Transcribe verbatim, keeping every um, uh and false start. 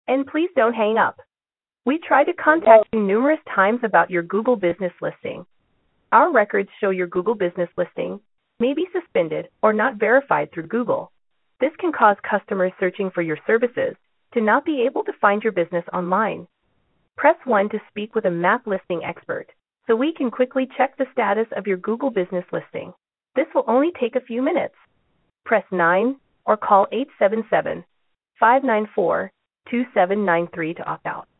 And please don't hang up. We tried to contact you numerous times about your Google business listing. Our records show your Google business listing may be suspended or not verified through Google. This can cause customers searching for your services to not be able to find your business online. Press one to speak with a map listing expert so we can quickly check the status of your Google business listing. This will only take a few minutes. Press nine or call eight seven seven, five nine four, two seven nine three to opt out.